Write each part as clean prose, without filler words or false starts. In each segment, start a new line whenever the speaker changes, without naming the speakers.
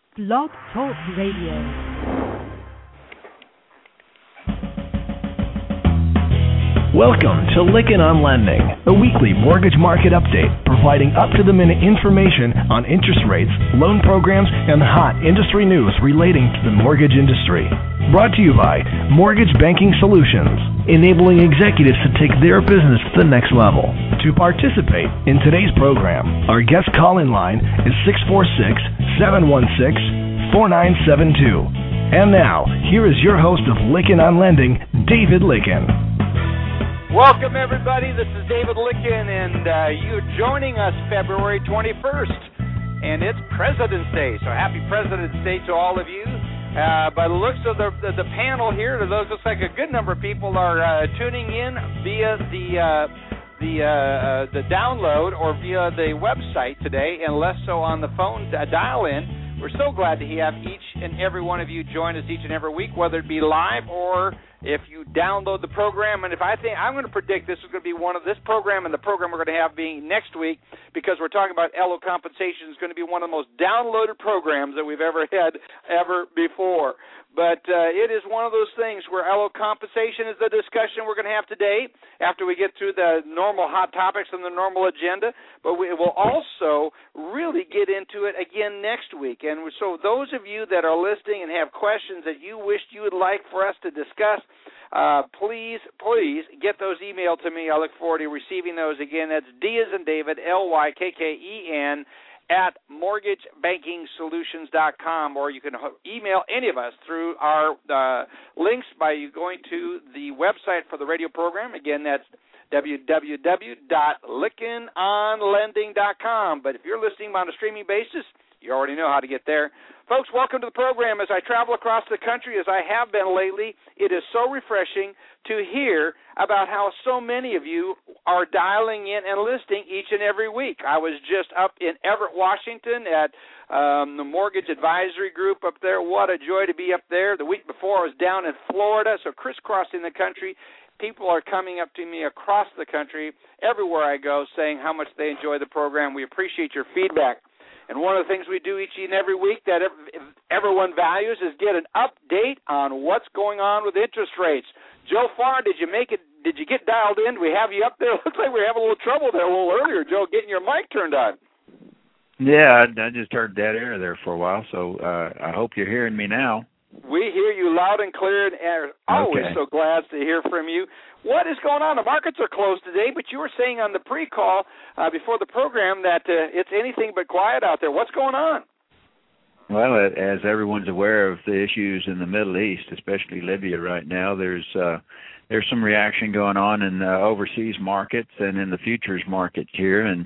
Blog Talk Radio.
Welcome to Lykken on Lending, a weekly mortgage market update providing up-to-the-minute information on interest rates, loan programs, and hot industry news relating to the mortgage industry. Brought to you by Mortgage Banking Solutions, enabling executives to take their business to the next level. To participate in today's program, our guest call-in line is 646-716-4972. And now, here is your host of Lykken on Lending, David Lykken.
Welcome, everybody. This is David Lykken, and you're joining us February 21st, and it's President's Day, so happy President's Day to all of you. By the looks of the panel here, those looks like a good number of people are tuning in via the download or via the website today, and less so on the phone dial-in. We're so glad to have each and every one of you join us each and every week, whether it be live or if you download the program. And I'm going to predict this is going to be this program and the program we're going to have being next week, because we're talking about LO compensation, is going to be one of the most downloaded programs that we've ever had before. But it is one of those things where LO compensation is the discussion we're going to have today after we get through the normal hot topics and the normal agenda. But we will also really get into it again next week. And so those of you that are listening and have questions that you wished you would like for us to discuss, please get those emailed to me. I look forward to receiving those. Again, that's D as in David, Lykken, at mortgagebankingsolutions.com, or you can email any of us through our links by you going to the website for the radio program. Again, that's www.LykkenOnLending.com. But if you're listening on a streaming basis, you already know how to get there. Folks, welcome to the program. As I travel across the country, as I have been lately, it is so refreshing to hear about how so many of you are dialing in and listening each and every week. I was just up in Everett, Washington at the Mortgage Advisory Group up there. What a joy to be up there. The week before, I was down in Florida, so crisscrossing the country. People are coming up to me across the country, everywhere I go, saying how much they enjoy the program. We appreciate your feedback. And one of the things we do each and every week that everyone values is get an update on what's going on with interest rates. Joe Farr, did you make it? Did you get dialed in? Do we have you up there? Looks like we were having a little trouble there a little earlier, Joe, getting your mic turned on.
Yeah, I just heard dead air there for a while, so I hope you're hearing me now.
We hear you loud and clear, and are always so glad to hear from you. What is going on? The markets are closed today, but you were saying on the pre-call before the program that it's anything but quiet out there. What's going on?
Well, as everyone's aware of the issues in the Middle East, especially Libya right now, there's some reaction going on in the overseas markets and in the futures markets here, and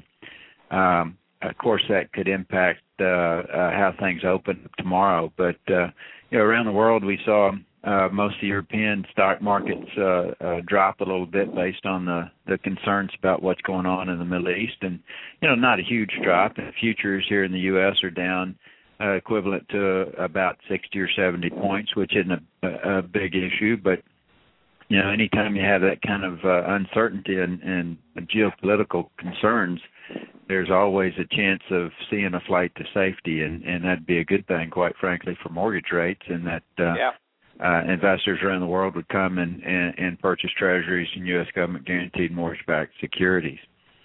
of course that could impact how things open tomorrow. But around the world, we saw most of the European stock markets drop a little bit based on the concerns about what's going on in the Middle East. And, not a huge drop. The futures here in the U.S. are down equivalent to about 60 or 70 points, which isn't a big issue. But, anytime you have that kind of uncertainty and geopolitical concerns, there's always a chance of seeing a flight to safety, and that'd be a good thing, quite frankly, for mortgage rates, and that investors around the world would come and purchase treasuries and U.S. government-guaranteed mortgage-backed securities.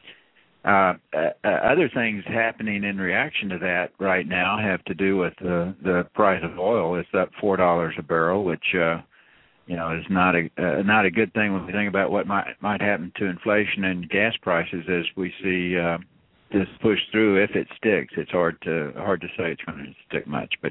Other things happening in reaction to that right now have to do with the price of oil. It's up $4 a barrel, which is not a good thing when we think about what might happen to inflation and gas prices as we see this push through. If it sticks, it's hard to say it's going to stick much. But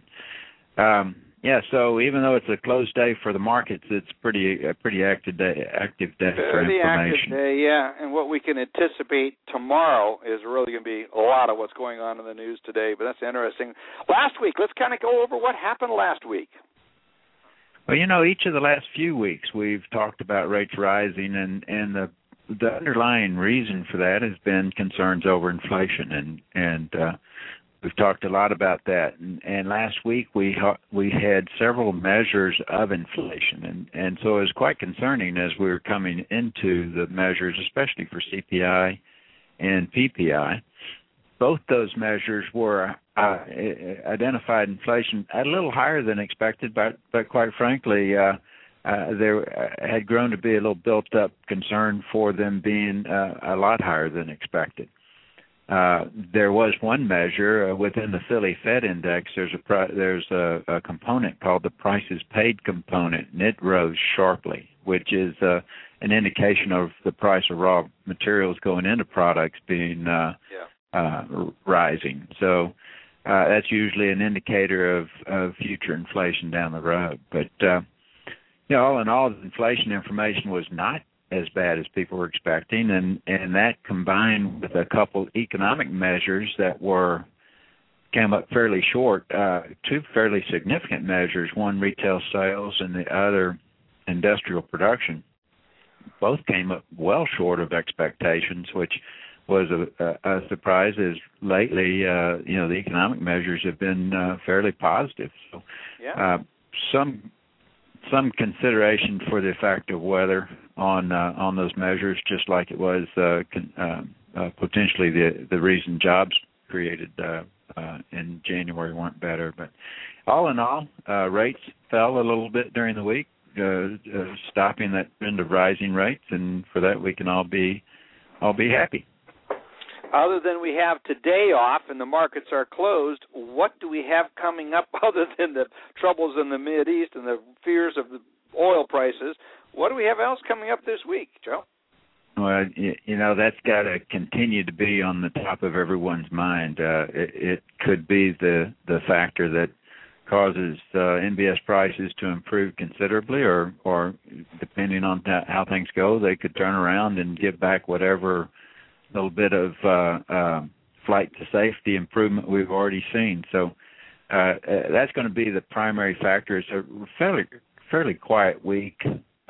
so even though it's a closed day for the markets, it's a pretty active day for information.
Active day, yeah. And what we can anticipate tomorrow is really going to be a lot of what's going on in the news today. But that's interesting. Last week, let's kind of go over what happened last week.
Well, each of the last few weeks we've talked about rates rising, and the underlying reason for that has been concerns over inflation, and we've talked a lot about that. And last week we had several measures of inflation, and so it was quite concerning as we were coming into the measures, especially for CPI and PPI. both those measures were identified inflation a little higher than expected, but quite frankly, there had grown to be a little built-up concern for them being a lot higher than expected. There was one measure within the Philly Fed Index. There's a component called the prices paid component, and it rose sharply, which is an indication of the price of raw materials going into products being rising. So that's usually an indicator of future inflation down the road. But all in all, the inflation information was not as bad as people were expecting, and that combined with a couple economic measures that came up fairly short, two fairly significant measures, one retail sales and the other industrial production, both came up well short of expectations, which was a surprise, as lately the economic measures have been fairly positive. So some consideration for the effect of weather on those measures, just like it was potentially the reason jobs created in January weren't better. But all in all, rates fell a little bit during the week, stopping that trend of rising rates, and for that we can all be happy.
Other than we have today off and the markets are closed, what do we have coming up other than the troubles in the Mideast and the fears of the oil prices? What do we have else coming up this week, Joe?
Well, that's got to continue to be on the top of everyone's mind. It could be the factor that causes MBS prices to improve considerably, or depending on how things go, they could turn around and give back whatever little bit of flight to safety improvement we've already seen. So that's going to be the primary factor. It's a fairly quiet week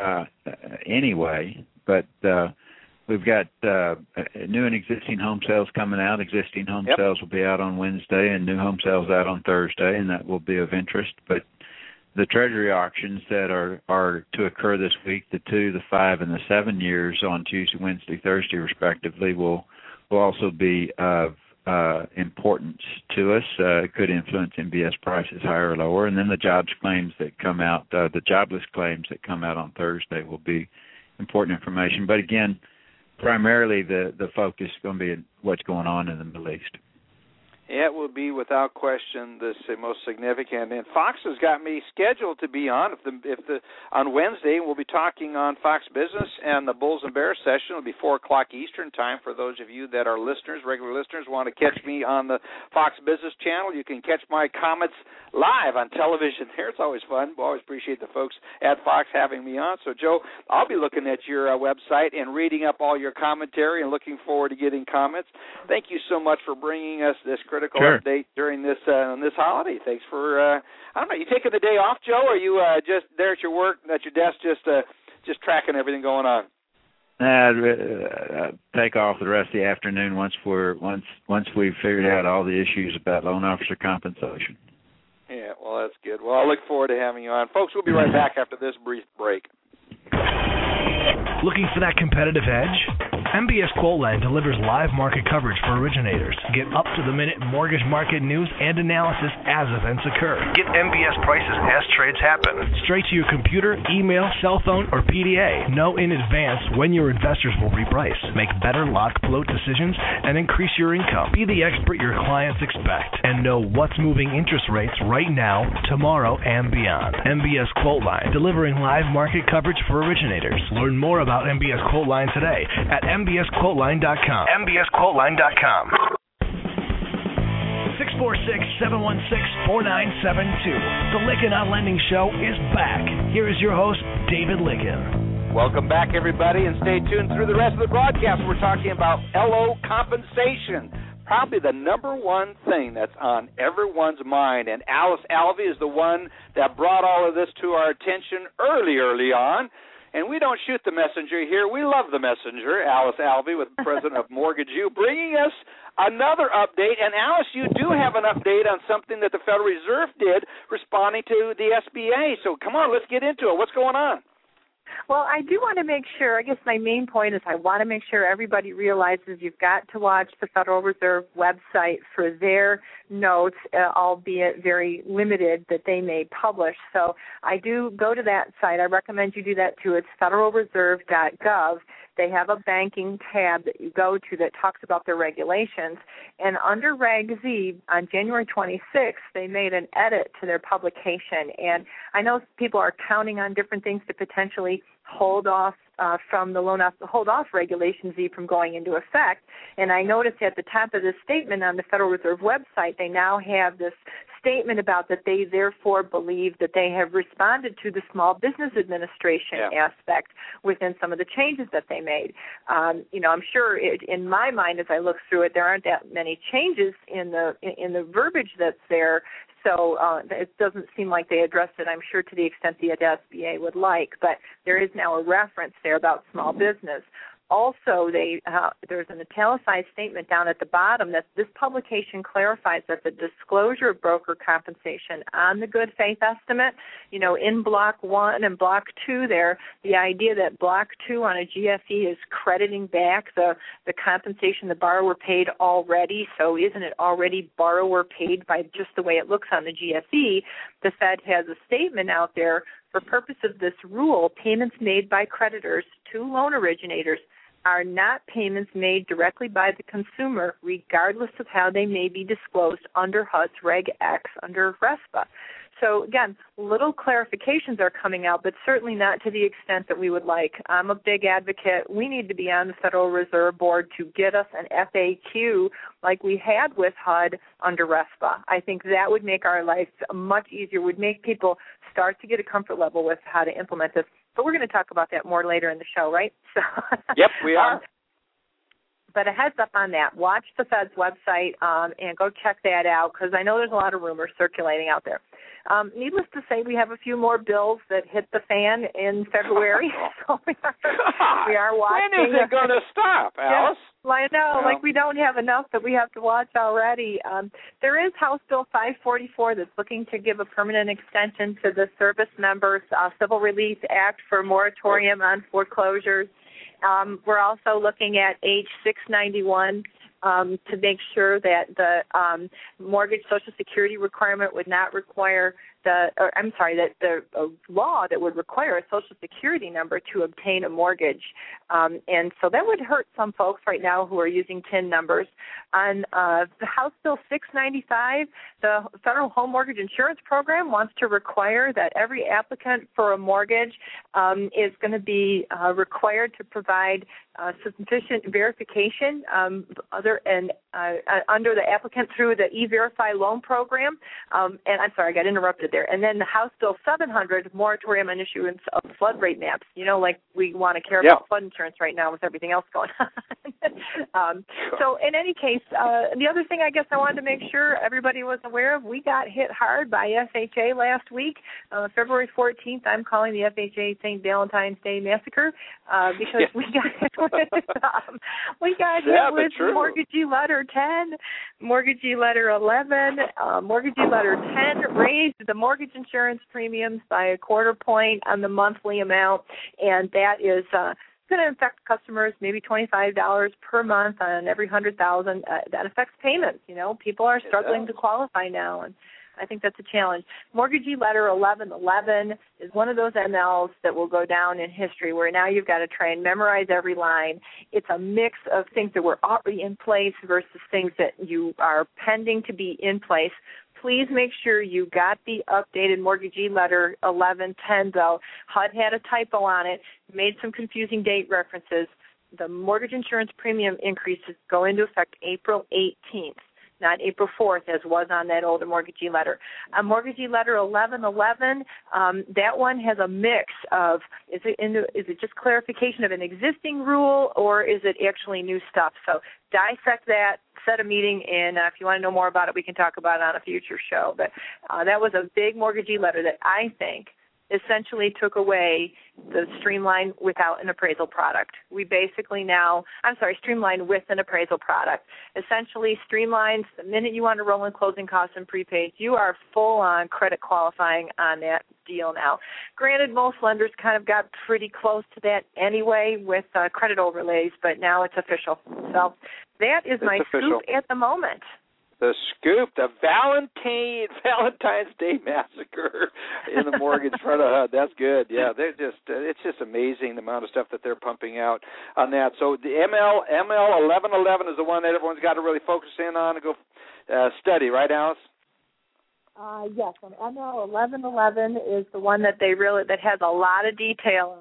anyway, but we've got new and existing home sales coming out. Existing home sales will be out on Wednesday and new home sales out on Thursday, and that will be of interest. But the Treasury auctions that are to occur this week, the 2, the 5, and the 7 years on Tuesday, Wednesday, Thursday, respectively, will also be of importance to us. It could influence MBS prices higher or lower. And then the jobs claims that come out, the jobless claims that come out on Thursday will be important information. But again, primarily the focus is going to be what's going on in the Middle East.
It will be without question the most significant. And Fox has got me scheduled to be on on Wednesday. We'll be talking on Fox Business and the Bulls and Bears session. It'll be 4:00 Eastern time. For those of you that are listeners, regular listeners, want to catch me on the Fox Business channel, you can catch my comments live on television there. It's always fun. We always appreciate the folks at Fox having me on. So, Joe, I'll be looking at your website and reading up all your commentary and looking forward to getting comments. Thank you so much for bringing us this critical update during this holiday. Thanks for I don't know. You taking the day off, Joe? Or are you just there at your desk, just tracking everything going on?
Take off the rest of the afternoon once we've figured out all the issues about loan officer compensation.
Yeah, well, that's good. Well, I look forward to having you on, folks. We'll be right back after this brief break.
Looking for that competitive edge? MBS Quoteline delivers live market coverage for originators. Get up-to-the-minute mortgage market news and analysis as events occur. Get MBS prices as trades happen. Straight to your computer, email, cell phone, or PDA. Know in advance when your investors will reprice. Make better lock float decisions and increase your income. Be the expert your clients expect and know what's moving interest rates right now, tomorrow, and beyond. MBS Quoteline, delivering live market coverage for originators. Learn more about MBS Quoteline today at mbsquoteline.com. mbsquoteline.com. 646-716-4972. The Lykken on Lending Show is back. Here is your host, David Lykken.
Welcome back, everybody, and stay tuned through the rest of the broadcast. We're talking about LO compensation, probably the number one thing that's on everyone's mind. And Alice Alvey is the one that brought all of this to our attention early on. And we don't shoot the messenger here. We love the messenger, Alice Alvey, with president of Mortgage U, bringing us another update. And, Alice, you do have an update on something that the Federal Reserve did responding to the SBA. So, come on, let's get into it. What's going on?
Well, I do want to make sure, I guess my main point is I want to make sure everybody realizes you've got to watch the Federal Reserve website for their notes, albeit very limited, that they may publish. So I do go to that site. I recommend you do that too. It's federalreserve.gov. They have a banking tab that you go to that talks about their regulations. And under Reg Z, on January 26th, they made an edit to their publication. And I know people are counting on different things to potentially hold off from the hold off Regulation Z from going into effect. And I noticed at the top of this statement on the Federal Reserve website, they now have this statement about that they therefore believe that they have responded to the Small Business Administration aspect within some of the changes that they made. I'm sure in my mind, as I look through it, there aren't that many changes in the verbiage that's there. So it doesn't seem like they addressed it, I'm sure, to the extent the SBA would like. But there is now a reference there about small business. Also, there's an italicized statement down at the bottom that this publication clarifies that the disclosure of broker compensation on the good faith estimate, in Block 1 and Block 2 there, the idea that Block 2 on a GFE is crediting back the compensation the borrower paid already, so isn't it already borrower paid by just the way it looks on the GFE? The Fed has a statement out there. For purpose of this rule, payments made by creditors to loan originators are not payments made directly by the consumer, regardless of how they may be disclosed under HUD's Reg X under RESPA. So, again, little clarifications are coming out, but certainly not to the extent that we would like. I'm a big advocate. We need to be on the Federal Reserve Board to get us an FAQ like we had with HUD under RESPA. I think that would make our life much easier, would make people start to get a comfort level with how to implement this. But we're going to talk about that more later in the show, right? So,
yep, we are.
But a heads up on that. Watch the Fed's website and go check that out, because I know there's a lot of rumors circulating out there. Needless to say, we have a few more bills that hit the fan in February. So we are watching.
When is it going to stop, Alice?
Yeah, I know. Like, we don't have enough that we have to watch already. There is House Bill 544 that's looking to give a permanent extension to the Service Members Civil Relief Act for moratorium on foreclosures. We're also looking at H 691 to make sure that the mortgage Social Security requirement would not require that the law that would require a Social Security number to obtain a mortgage. And so that would hurt some folks right now who are using TIN numbers. On the House Bill 695, the Federal Home Mortgage Insurance Program wants to require that every applicant for a mortgage is going to be required to provide sufficient verification under the applicant through the E-Verify loan program. And I'm sorry, I got interrupted there. And then the House Bill 700, moratorium on issuance of flood rate maps. Like we want to care about flood insurance right now with everything else going on. So in any case, the other thing I guess I wanted to make sure everybody was aware of, we got hit hard by FHA last week. February 14th, I'm calling the FHA St. Valentine's Day Massacre because we got hit with Mortgagee Letter 10, Mortgagee Letter 11, Mortgagee Letter 10 raised the mortgage insurance premiums by 1/4 point on the monthly amount, and that is going to affect customers maybe $25 per month on every 100,000. That affects payments. People are struggling to qualify now, and I think that's a challenge. Mortgagee Letter 1111 is one of those MLs that will go down in history where now you've got to try and memorize every line. It's a mix of things that were already in place versus things that you are pending to be in place. Please make sure you got the updated Mortgagee Letter 1110, though. HUD had a typo on it, made some confusing date references. The mortgage insurance premium increases go into effect April 18th. Not April 4th, as was on that older Mortgagee Letter. Mortgagee Letter 1111, that one has a mix of, is it just clarification of an existing rule, or is it actually new stuff? So dissect that, set a meeting, and if you want to know more about it, we can talk about it on a future show. But that was a big Mortgagee Letter that I think essentially took away the Streamline without an appraisal product. We basically Streamline with an appraisal product. Essentially, Streamline's, the minute you want to roll in closing costs and prepaid, you are full on credit qualifying on that deal now. Granted, most lenders kind of got pretty close to that anyway with credit overlays, but now it's official. So that is my scoop at the moment.
The scoop, the Valentine's Day massacre in the mortgage front of HUD. That's good. Yeah, it's just amazing the amount of stuff that they're pumping out on that. So the ML 1111 is the one that everyone's got to really focus in on and go study, right, Alice?
Yes, and ML 1111 is the one that has a lot of detail.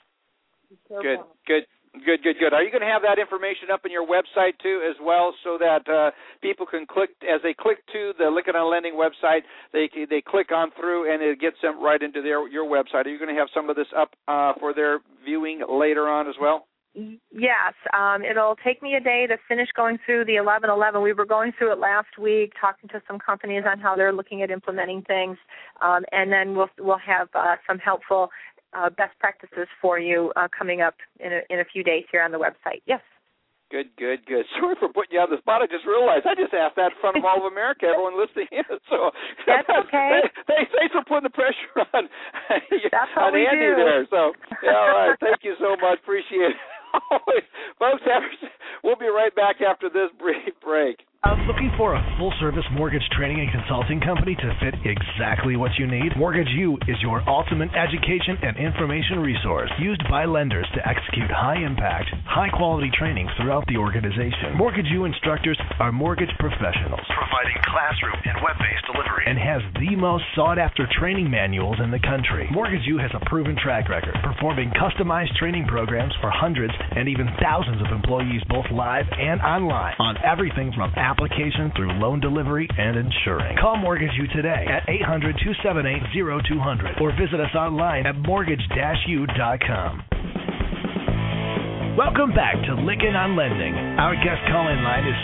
Good. Are you going to have that information up on your website, too, as well, so that people can click, as they click to the Lykken on Lending website, they click on through, and it gets them right into your website. Are you going to have some of this up for their viewing later on as well?
Yes. It'll take me a day to finish going through the 1111. We were going through it last week, talking to some companies on how they're looking at implementing things, and then we'll have some helpful best practices for you coming up in a few days here on the website. Yes.
Good. Sorry for putting you on the spot. I just realized I just asked that in front of all of America, everyone listening in. So
that's okay.
Thanks for putting the pressure on
Andy
do. There. So all right. Thank you so much. Appreciate it. Folks, we'll be right back after this brief break.
Looking for a full-service mortgage training and consulting company to fit exactly what you need? Mortgage U is your ultimate education and information resource used by lenders to execute high-impact, high-quality trainings throughout the organization. Mortgage U instructors are mortgage professionals, providing classroom and web-based delivery, and has the most sought-after training manuals in the country. Mortgage U has a proven track record, performing customized training programs for hundreds and even thousands of employees, both live and online, on everything from application through loan delivery and insuring. Call Mortgage U today at 800-278-0200 or visit us online at mortgage-u.com. Welcome back to Lykken on Lending. Our guest call-in line is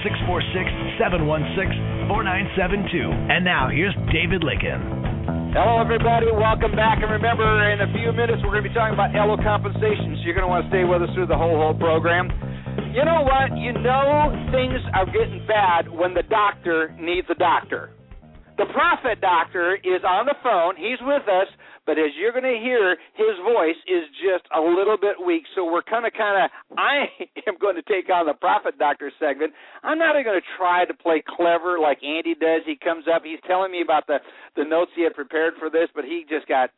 646-716-4972. And now here's David Lykken.
Hello, everybody. Welcome back. And remember, in a few minutes, we're going to be talking about LO compensation, so you're going to want to stay with us through the whole program. You know what? You know things are getting bad when the doctor needs a doctor. The Profit Doctor is on the phone. He's with us, but as you're going to hear, his voice is just a little bit weak. So we're I am going to take on the Profit Doctor segment. I'm not even going to try to play clever like Andy does. He comes up. He's telling me about the notes he had prepared for this, but he just got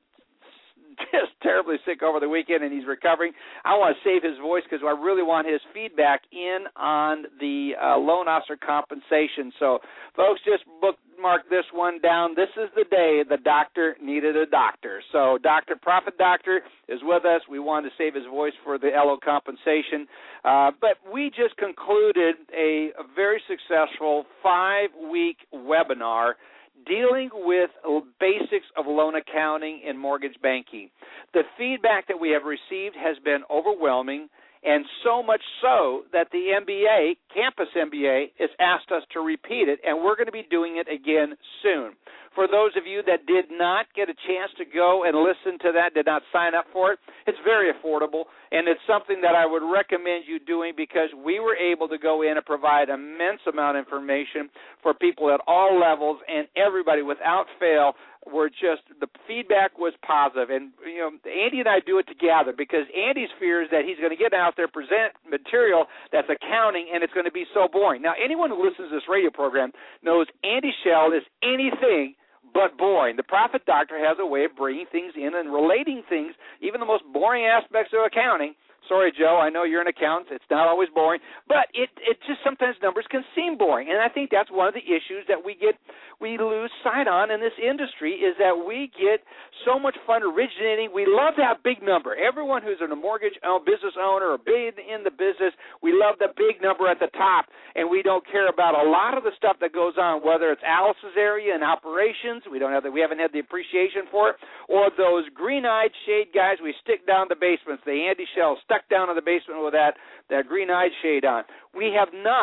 terribly sick over the weekend, and he's recovering. I want to save his voice because I really want his feedback in on the loan officer compensation. So, folks, just bookmark this one down. This is the day the doctor needed a doctor. So, Profit Doctor is with us. We wanted to save his voice for the LO compensation. But we just concluded a very successful 5-week webinar dealing with basics of loan accounting and mortgage banking. The feedback that we have received has been overwhelming, and so much so that the MBA, Campus MBA, has asked us to repeat it, and we're going to be doing it again soon. For those of you that did not get a chance to go and listen to that, did not sign up for it, it's very affordable, and it's something that I would recommend you doing because we were able to go in and provide immense amount of information for people at all levels, and everybody without fail were just, the feedback was positive. And, you know, Andy and I do it together because Andy's fear is that he's going to get out there, present material that's accounting, and it's going to be so boring. Now, anyone who listens to this radio program knows Andy Schell is anything but boring. The Profit Doctor has a way of bringing things in and relating things, even the most boring aspects of accounting. Sorry, Joe, I know you're an accountant. It's not always boring. But it just sometimes numbers can seem boring. And I think that's one of the issues that we lose sight on in this industry is that we get so much fun originating. We love that big number. Everyone who's in a mortgage business owner or big in the business, we love the big number at the top. And we don't care about a lot of the stuff that goes on, whether it's Alice's area in operations, we haven't had the appreciation for it, or those green-eyed shade guys we stick down the basements, the Andy Schell stuck down in the basement with that green-eyed shade on. We have not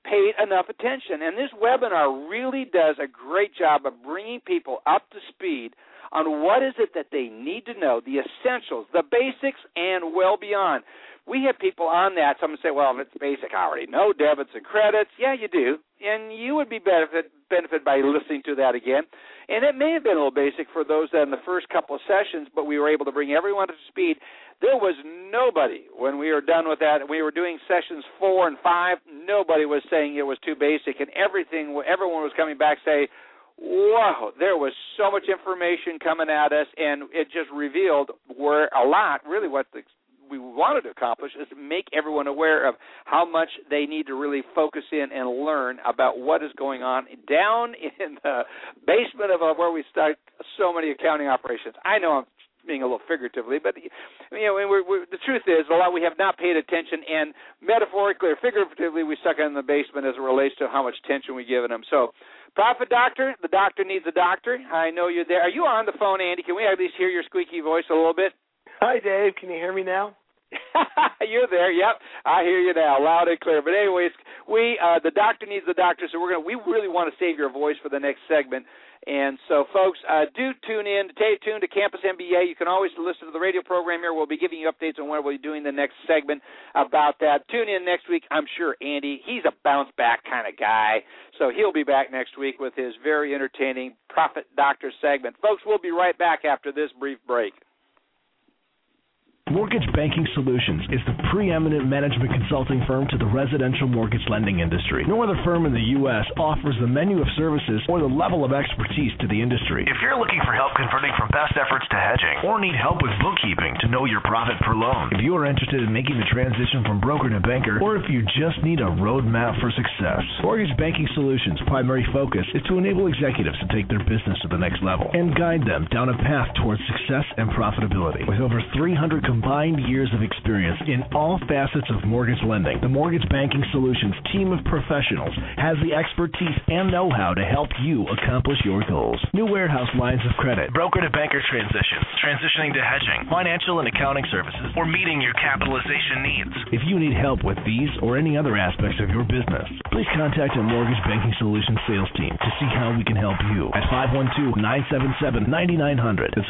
paid enough attention. And this webinar really does a great job of bringing people up to speed on what is it that they need to know, the essentials, the basics, and well beyond. We have people on that. Some say, well, if it's basic, I already know debits and credits. Yeah, you do. And you would be benefit by listening to that again. And it may have been a little basic for those that in the first couple of sessions, but we were able to bring everyone up to speed. There was nobody, when we were done with that, we were doing sessions 4 and 5, nobody was saying it was too basic. And everyone was coming back saying, whoa, there was so much information coming at us, and it just revealed where a lot, really what we wanted to accomplish is to make everyone aware of how much they need to really focus in and learn about what is going on down in the basement of where we start so many accounting operations. I know I'm being a little figuratively, but the truth is a lot we have not paid attention, and metaphorically or figuratively we suck in the basement as it relates to how much attention we give them. So, Profit Doctor, the doctor needs a doctor. I know you're there. Are you on the phone, Andy? Can we at least hear your squeaky voice a little bit?
Hi, Dave. Can you hear me now?
You're there. Yep, I hear you now, loud and clear. But anyways, the doctor needs the doctor, so we really want to save your voice for the next segment. And so, folks, do tune in. Stay tuned to Campus MBA. You can always listen to the radio program here. We'll be giving you updates on when we'll be doing the next segment about that. Tune in next week. I'm sure Andy, he's a bounce-back kind of guy, so he'll be back next week with his very entertaining Profit Doctor segment. Folks, we'll be right back after this brief break.
Mortgage Banking Solutions is the preeminent management consulting firm to the residential mortgage lending industry. No other firm in the U.S. offers the menu of services or the level of expertise to the industry. If you're looking for help converting from best efforts to hedging or need help with bookkeeping to know your profit per loan, if you are interested in making the transition from broker to banker, or if you just need a roadmap for success, Mortgage Banking Solutions' primary focus is to enable executives to take their business to the next level and guide them down a path towards success and profitability. With over 300 combined years of experience in all facets of mortgage lending, the Mortgage Banking Solutions team of professionals has the expertise and know-how to help you accomplish your goals. New warehouse lines of credit, broker to banker transitions, transitioning to hedging, financial and accounting services, or meeting your capitalization needs. If you need help with these or any other aspects of your business, please contact our Mortgage Banking Solutions sales team to see how we can help you at 512-977-9900. That's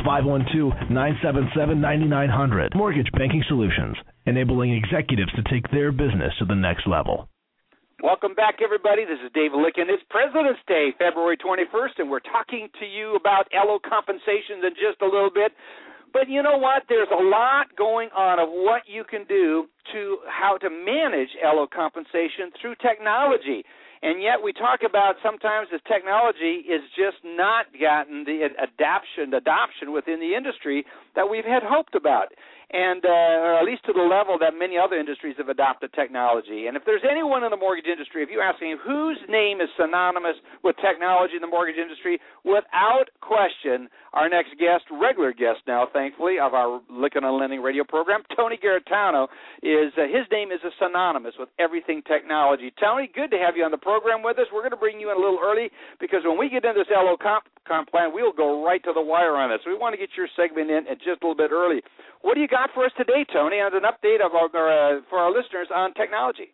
512-977-9900. Mortgage Banking Solutions, enabling executives to take their business to the next level.
Welcome back, everybody. This is Dave Licken. It's President's Day, February 21st, and we're talking to you about LO compensations in just a little bit. But you know what? There's a lot going on of what you can do to how to manage LO compensation through technology. And yet we talk about sometimes this technology is just not gotten the adoption within the industry that we've had hoped about, and or at least to the level that many other industries have adopted technology. And if there's anyone in the mortgage industry, if you ask me whose name is synonymous with technology in the mortgage industry, without question, our next guest, regular guest now, thankfully, of our Licken on Lending radio program, Tony Garritano, his name is synonymous with everything technology. Tony, good to have you on the program with us. We're going to bring you in a little early because when we get into this LO comp plan, we'll go right to the wire on it. So we want to get your segment in just a little bit early. What do you got for us today, Tony, as an update for our listeners on technology?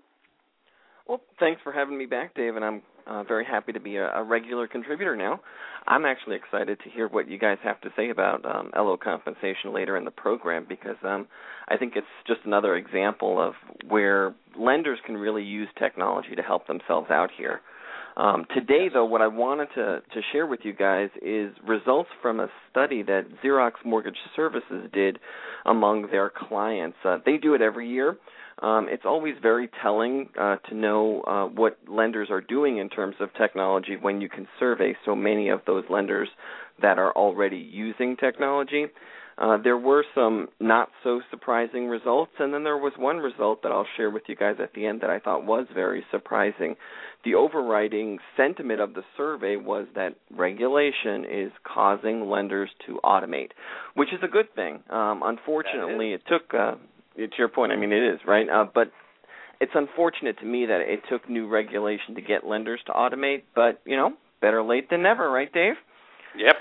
Well, thanks for having me back, Dave, and I'm very happy to be a regular contributor now. I'm actually excited to hear what you guys have to say about LO compensation later in the program because I think it's just another example of where lenders can really use technology to help themselves out here. Today, though, what I wanted to share with you guys is results from a study that Xerox Mortgage Services did among their clients. They do it every year. It's always very telling to know what lenders are doing in terms of technology when you can survey so many of those lenders that are already using technology. There were some not-so-surprising results, and then there was one result that I'll share with you guys at the end that I thought was very surprising. The overriding sentiment of the survey was that regulation is causing lenders to automate, which is a good thing. Unfortunately, it took, to your point, I mean, it is, right? But it's unfortunate to me that it took new regulation to get lenders to automate, but, better late than never, right, Dave?
Yep.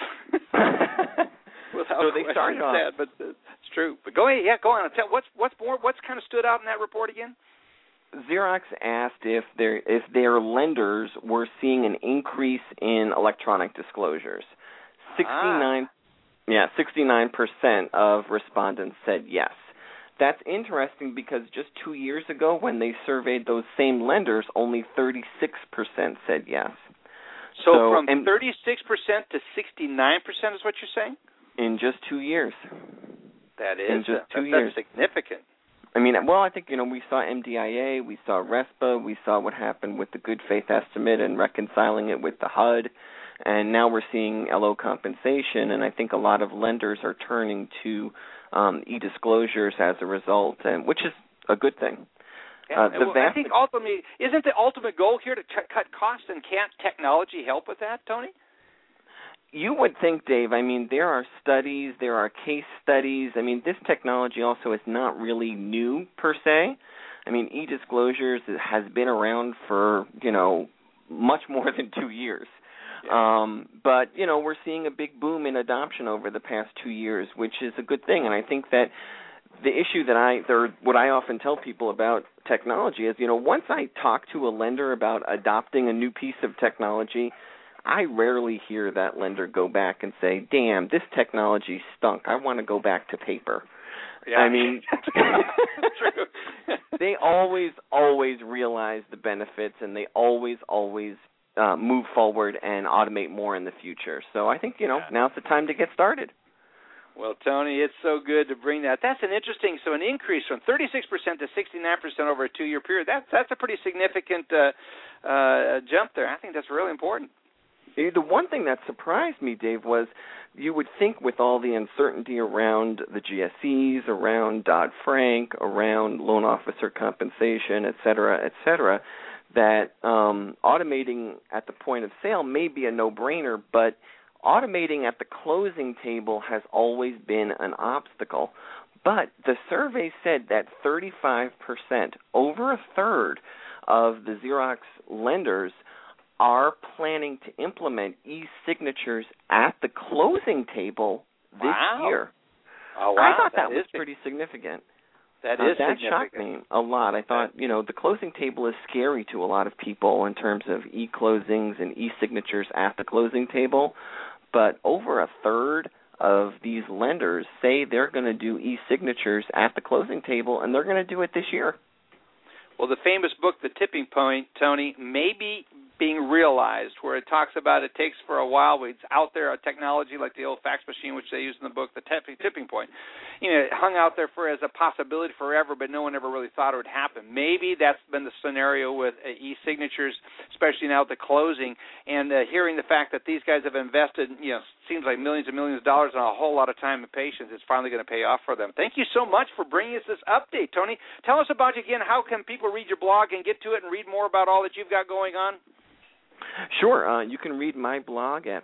So they started off.
But it's true. But go ahead. Yeah, go on. What's kind of stood out in that report again?
Xerox asked if their lenders were seeing an increase in electronic disclosures. 69% of respondents said yes. That's interesting because just 2 years ago when they surveyed those same lenders, only 36% said yes.
So from 36% to 69% is what you're saying?
In just 2 years.
That is. That's significant.
I mean, well, I think, we saw MDIA, we saw RESPA, we saw what happened with the good faith estimate and reconciling it with the HUD, and now we're seeing LO compensation, and I think a lot of lenders are turning to e-disclosures as a result, which is a good thing.
I think ultimately, isn't the ultimate goal here to cut costs, and can't technology help with that, Tony?
You would think, Dave. I mean, there are studies, there are case studies. I mean, this technology also is not really new per se. I mean, e-disclosures has been around for, much more than 2 years. Yeah. But, we're seeing a big boom in adoption over the past 2 years, which is a good thing. And I think that the issue what I often tell people about technology is, once I talk to a lender about adopting a new piece of technology, I rarely hear that lender go back and say, damn, this technology stunk. I want to go back to paper. Yeah. I mean, true. They always realize the benefits, and they always move forward and automate more in the future. So I think, now's the time to get started.
Well, Tony, it's so good to bring that. That's an increase from 36% to 69% over a 2-year period. That's a pretty significant jump there. I think that's really important.
The one thing that surprised me, Dave, was you would think with all the uncertainty around the GSEs, around Dodd-Frank, around loan officer compensation, et cetera, that automating at the point of sale may be a no-brainer, but automating at the closing table has always been an obstacle. But the survey said that 35%, over a third of the Xerox lenders, are planning to implement e-signatures at the closing table this year.
Oh, wow.
I thought that was pretty significant.
That significant.
Shocked me a lot. I thought, the closing table is scary to a lot of people in terms of e-closings and e-signatures at the closing table, but over a third of these lenders say they're going to do e-signatures at the closing table, and they're going to do it this year.
Well, the famous book, The Tipping Point, Tony, may be being realized, where it talks about it takes for a while. It's out there, a technology like the old fax machine, which they use in the book, The Tipping Point. It hung out there as a possibility forever, but no one ever really thought it would happen. Maybe that's been the scenario with e-signatures, especially now at the closing, and hearing the fact that these guys have invested, seems like millions and millions of dollars and a whole lot of time and patience. It's finally going to pay off for them. Thank you so much for bringing us this update, Tony. Tell us about you again. How can people read your blog and get to it and read more about all that you've got going on?
Sure. You can read my blog at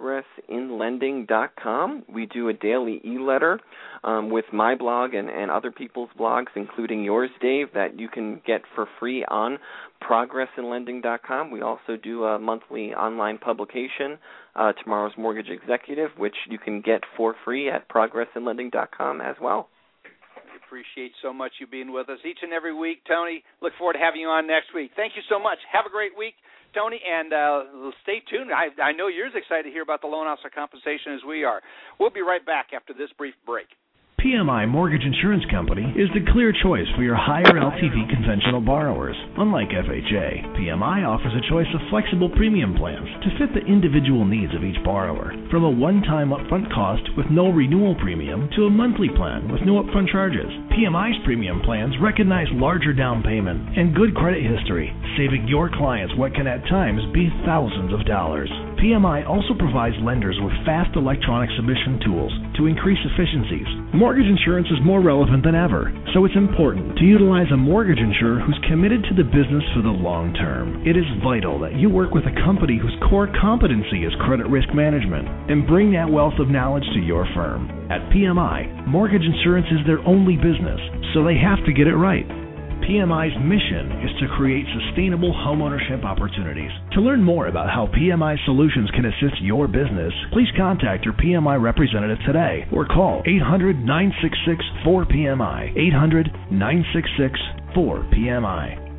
progressinlending.com. We do a daily e-letter with my blog and other people's blogs, including yours, Dave, that you can get for free on progressinlending.com. We also do a monthly online publication, Tomorrow's Mortgage Executive, which you can get for free at progressinlending.com as well.
Appreciate so much you being with us each and every week, Tony. Look forward to having you on next week. Thank you so much. Have a great week, Tony, and stay tuned. I know you're as excited to hear about the loan officer compensation as we are. We'll be right back after this brief break.
PMI Mortgage Insurance Company is the clear choice for your higher LTV conventional borrowers. Unlike FHA, PMI offers a choice of flexible premium plans to fit the individual needs of each borrower. From a one-time upfront cost with no renewal premium to a monthly plan with no upfront charges, PMI's premium plans recognize larger down payment and good credit history, saving your clients what can at times be thousands of dollars. PMI also provides lenders with fast electronic submission tools to increase efficiencies. Mortgage insurance is more relevant than ever, so it's important to utilize a mortgage insurer who's committed to the business for the long term. It is vital that you work with a company whose core competency is credit risk management and bring that wealth of knowledge to your firm. At PMI, mortgage insurance is their only business, so they have to get it right. PMI's mission is to create sustainable homeownership opportunities. To learn more about how PMI Solutions can assist your business, please contact your PMI representative today or call 800-966-4PMI, 800-966-4PMI.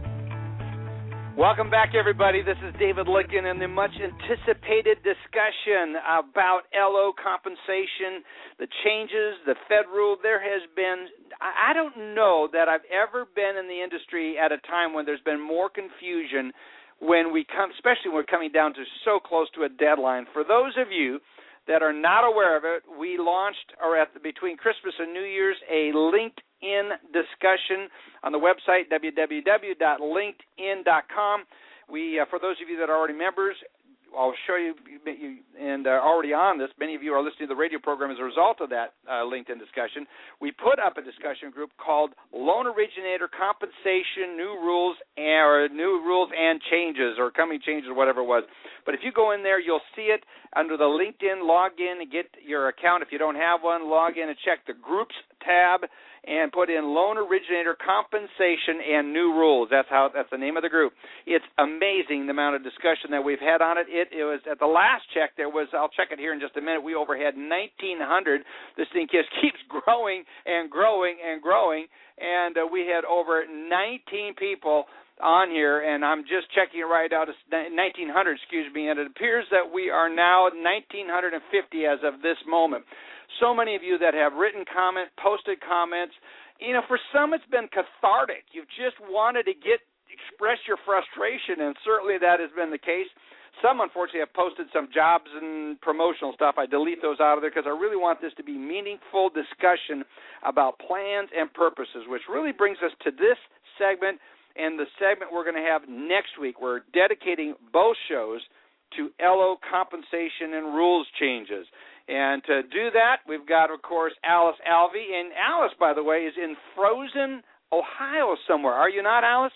Welcome back, everybody. This is David Licken and the much-anticipated discussion about LO compensation, the changes, the Fed rule. There has been, I don't know that I've ever been in the industry at a time when there's been more confusion when we come, especially when we're coming down to so close to a deadline. For those of you that are not aware of it, we launched, between Christmas and New Year's, a LinkedIn discussion on the website, www.linkedin.com. For those of you that are already members, I'll show you, and already on this, many of you are listening to the radio program as a result of that LinkedIn discussion. We put up a discussion group called Loan Originator Compensation, New Rules and Changes, or Coming Changes, or whatever it was. But if you go in there, you'll see it under the LinkedIn login and get your account. If you don't have one, log in and check the Groups tab and put in Loan Originator Compensation and New Rules. That's the name of the group. It's amazing the amount of discussion that we've had on it. It was at the last check. I'll check it here in just a minute. We overhead 1,900. This thing just keeps growing and growing and growing, and we had over 19 people on here, and I'm just checking it right out. It's 1,900, and it appears that we are now 1,950 as of this moment. So many of you that have written comments, posted comments. You know, for some it's been cathartic. You've just wanted to express your frustration, and certainly that has been the case. Some, unfortunately, have posted some jobs and promotional stuff. I delete those out of there because I really want this to be meaningful discussion about plans and purposes, which really brings us to this segment and the segment we're going to have next week. We're dedicating both shows to LO compensation and rules changes. And to do that, we've got, of course, Alice Alvey. And Alice, by the way, is in frozen Ohio somewhere. Are you not, Alice?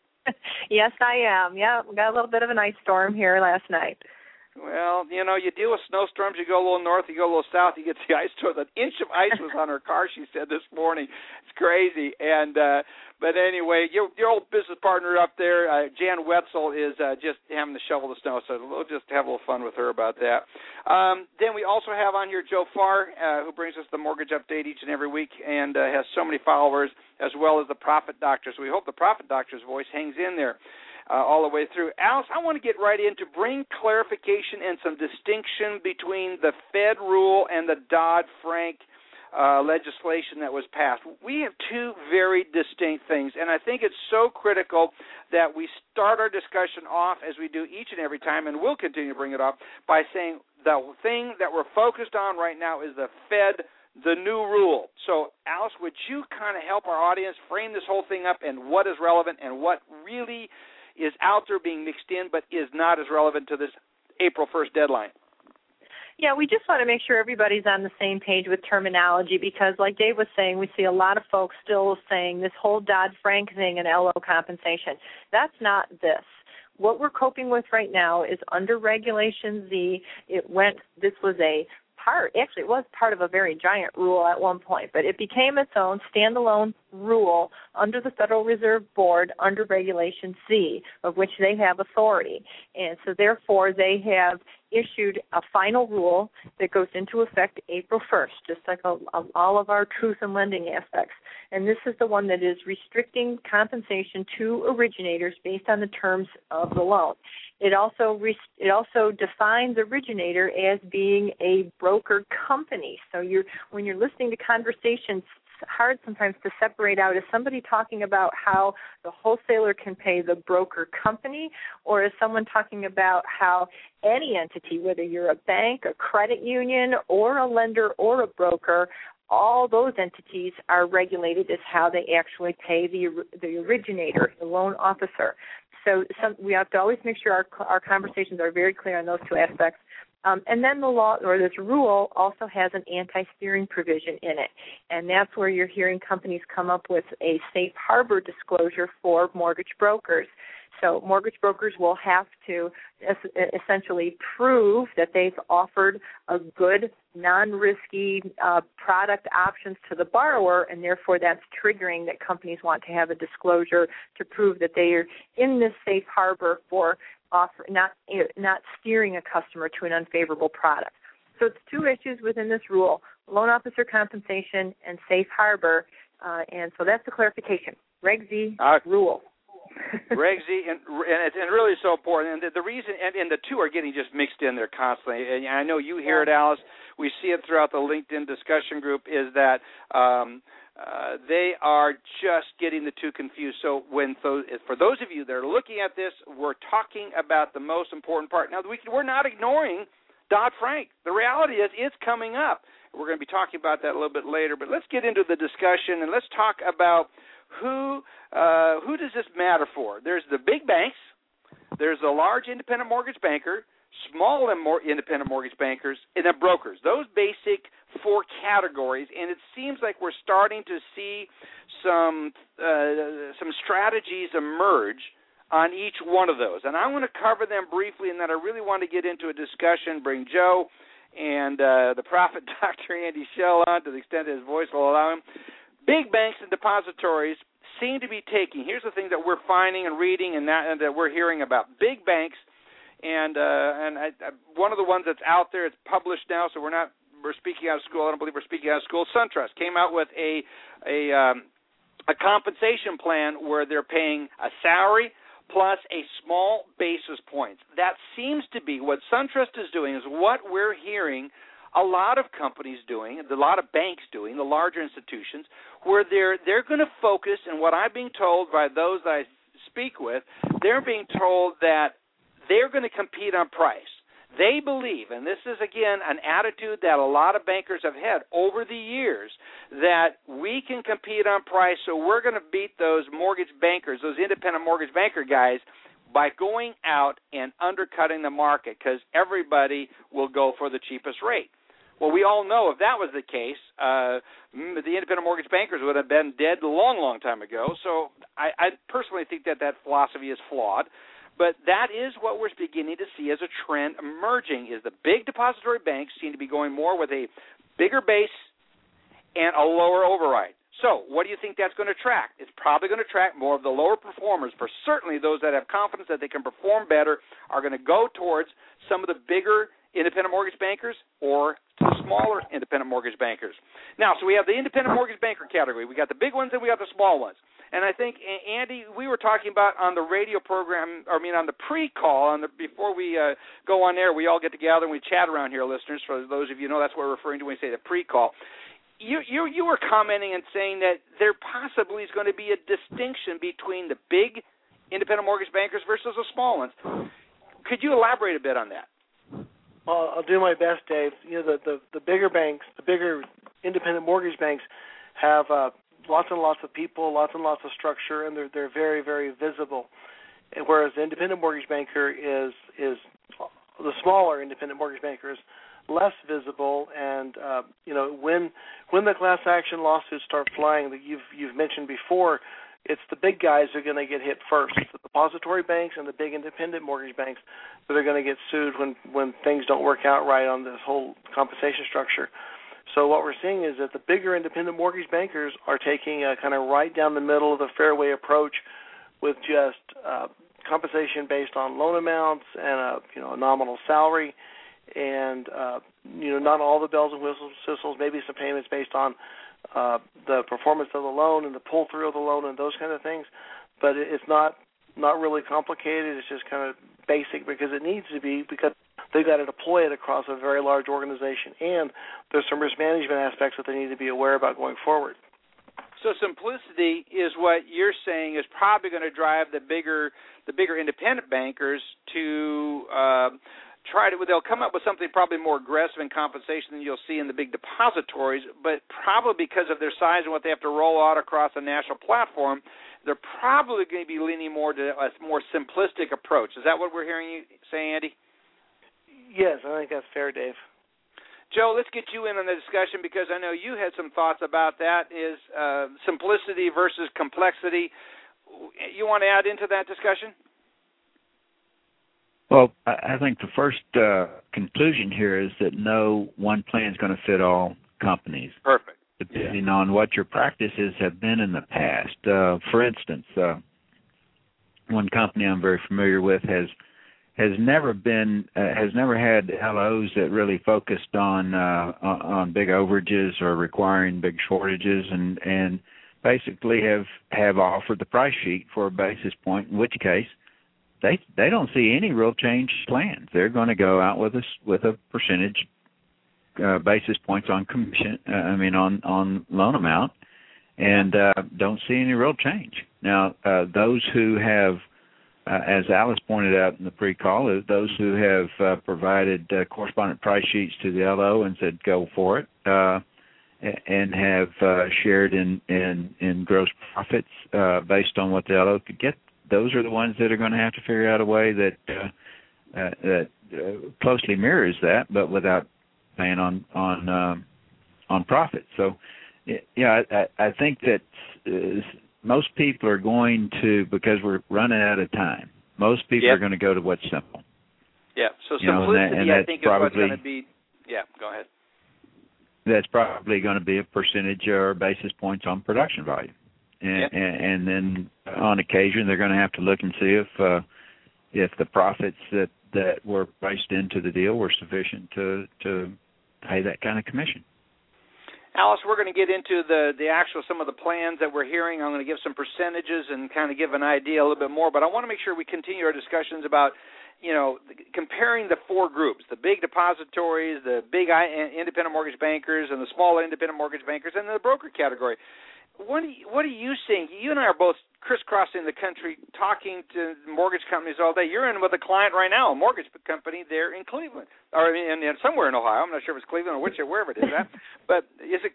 Yes, I am. Yeah, we got a little bit of an ice storm here last night.
Well, you know, you deal with snowstorms, you go a little north, you go a little south, you get the ice storm. An inch of ice was on her car, she said this morning. It's crazy. And but anyway, your old business partner up there, Jan Wetzel, is just having to shovel the snow, so we'll just have a little fun with her about that. Then we also have on here Joe Farr, who brings us the mortgage update each and every week and has so many followers, as well as the Profit Doctor. So we hope the Profit Doctor's voice hangs in there all the way through. Alice, I want to get right in to bring clarification and some distinction between the Fed rule and the Dodd-Frank legislation that was passed. We have two very distinct things, and I think it's so critical that we start our discussion off, as we do each and every time, and we'll continue to bring it up, by saying the thing that we're focused on right now is the Fed, the new rule. So, Alice, would you kind of help our audience frame this whole thing up and what is relevant and what really is out there being mixed in but is not as relevant to this April 1st deadline?
Yeah, we just want to make sure everybody's on the same page with terminology because, like Dave was saying, we see a lot of folks still saying this whole Dodd-Frank thing and LO compensation. That's not this. What we're coping with right now is under Regulation Z, this was a part, actually it was part of a very giant rule at one point, but it became its own standalone rule under the Federal Reserve Board under Regulation Z, of which they have authority. And so therefore they have issued a final rule that goes into effect April 1st, just like all of our truth in lending aspects. And this is the one that is restricting compensation to originators based on the terms of the loan. It also defines originator as being a broker company. So when you're listening to conversations, it's hard sometimes to separate out, is somebody talking about how the wholesaler can pay the broker company, or is someone talking about how any entity, whether you're a bank, a credit union, or a lender or a broker, all those entities are regulated as how they actually pay the originator, the loan officer. So we have to always make sure our conversations are very clear on those two aspects. And then the law, or this rule, also has an anti-steering provision in it. And that's where you're hearing companies come up with a safe harbor disclosure for mortgage brokers. So mortgage brokers will have to essentially prove that they've offered a good, non-risky product options to the borrower, and therefore that's triggering that companies want to have a disclosure to prove that they are in this safe harbor for not steering a customer to an unfavorable product. So it's two issues within this rule: loan officer compensation and safe harbor. And so that's the clarification. Reg Z rule.
Reg Z, and it's really so important. And the reason, and the two are getting just mixed in there constantly. And I know you hear it, Alice. We see it throughout the LinkedIn discussion group. Is that they are just getting the two confused. So for those of you that are looking at this, we're talking about the most important part. Now, we're not ignoring Dodd-Frank. The reality is it's coming up. We're going to be talking about that a little bit later. But let's get into the discussion, and let's talk about who does this matter for. There's the big banks. There's the large independent mortgage banker, small and more independent mortgage bankers, and then brokers. Those basic four categories, and it seems like we're starting to see some strategies emerge on each one of those. And I want to cover them briefly, and then I really want to get into a discussion, bring Joe and the prophet Dr. Andy Schell on to the extent that his voice will allow him. Big banks and depositories seem to be taking, here's the thing that we're finding and reading and that we're hearing about. Big banks, and one of the ones that's out there, it's published now, so we're speaking out of school. I don't believe we're speaking out of school. SunTrust came out with a compensation plan where they're paying a salary plus a small basis points. That seems to be what SunTrust is doing, is what we're hearing a lot of companies doing, a lot of banks doing, the larger institutions, where they're going to focus, and what I'm being told by those that I speak with, they're being told that they're going to compete on price. They believe, and this is, again, an attitude that a lot of bankers have had over the years, that we can compete on price, so we're going to beat those mortgage bankers, those independent mortgage banker guys, by going out and undercutting the market, because everybody will go for the cheapest rate. Well, we all know if that was the case, the independent mortgage bankers would have been dead a long, long time ago. So I personally think that philosophy is flawed. But that is what we're beginning to see as a trend emerging, is the big depository banks seem to be going more with a bigger base and a lower override. So what do you think that's going to attract? It's probably going to attract more of the lower performers, for certainly those that have confidence that they can perform better are going to go towards some of the bigger independent mortgage bankers or to smaller independent mortgage bankers. Now, so we have the independent mortgage banker category. We got the big ones and we got the small ones. And I think, Andy, we were talking about on the radio program, on the pre-call, before we go on air, we all get together and we chat around here, listeners. For those of you who know, that's what we're referring to when we say the pre-call. You were commenting and saying that there possibly is going to be a distinction between the big independent mortgage bankers versus the small ones. Could you elaborate a bit on that?
Well, I'll do my best, Dave. The bigger banks, the bigger independent mortgage banks have lots and lots of people, lots and lots of structure, and they're very, very visible. And whereas the independent mortgage banker is the smaller independent mortgage banker is less visible. And when the class action lawsuits start flying that you've mentioned before, it's the big guys who are going to get hit first. It's the depository banks and the big independent mortgage banks that are going to get sued when things don't work out right on this whole compensation structure. So what we're seeing is that the bigger independent mortgage bankers are taking a kind of right down the middle of the fairway approach with just compensation based on loan amounts and a nominal salary, and not all the bells and whistles, maybe some payments based on the performance of the loan and the pull-through of the loan and those kind of things. But it's not really complicated. It's just kind of basic because it needs to be, because they've got to deploy it across a very large organization, and there's some risk management aspects that they need to be aware about going forward.
So simplicity is what you're saying is probably going to drive the bigger independent bankers to they'll come up with something probably more aggressive in compensation than you'll see in the big depositories, but probably because of their size and what they have to roll out across a national platform, they're probably going to be leaning more to a more simplistic approach. Is that what we're hearing you say, Andy?
Yes, I think that's fair, Dave.
Joe, let's get you in on the discussion because I know you had some thoughts about that, is simplicity versus complexity. You want to add into that discussion?
Well, I think the first conclusion here is that no one plan is going to fit all companies.
Perfect.
Depending on what your practices have been in the past. For instance, one company I'm very familiar with has never had LOs that really focused on big overages or requiring big shortages, and basically have offered the price sheet for a basis point, in which case they don't see any real change plans. They're going to go out with a percentage basis points on commission. On loan amount, and don't see any real change. Now, those who have, as Alice pointed out in the pre-call, those who have provided correspondent price sheets to the LO and said go for it, and have shared in gross profits based on what the LO could get, those are the ones that are going to have to figure out a way that closely mirrors that, but without paying on profit. So, yeah, I think that most people are going to, because we're running out of time, most people are going to go to what's simple.
Yeah, so simplicity, I think, is what's going to be, go ahead.
That's probably going to be a percentage or basis points on production volume. And then on occasion, they're going to have to look and see if the profits that were priced into the deal were sufficient to pay that kind of commission.
Alice, we're going to get into the actual, some of the plans that we're hearing. I'm going to give some percentages and kind of give an idea a little bit more, but I want to make sure we continue our discussions about, comparing the four groups, the big depositories, the big independent mortgage bankers, and the smaller independent mortgage bankers, and the broker category. What are you seeing? You and I are both crisscrossing the country talking to mortgage companies all day. You're in with a client right now, a mortgage company there in Cleveland, or in somewhere in Ohio. I'm not sure if it's Cleveland or wherever it is at. But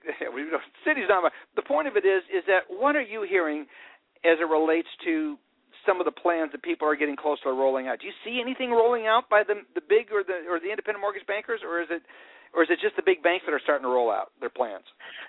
city's not. The point of it is that what are you hearing as it relates to some of the plans that people are getting close to rolling out? Do you see anything rolling out by the big or the independent mortgage bankers, or is it just the big banks that are starting to roll out their plans?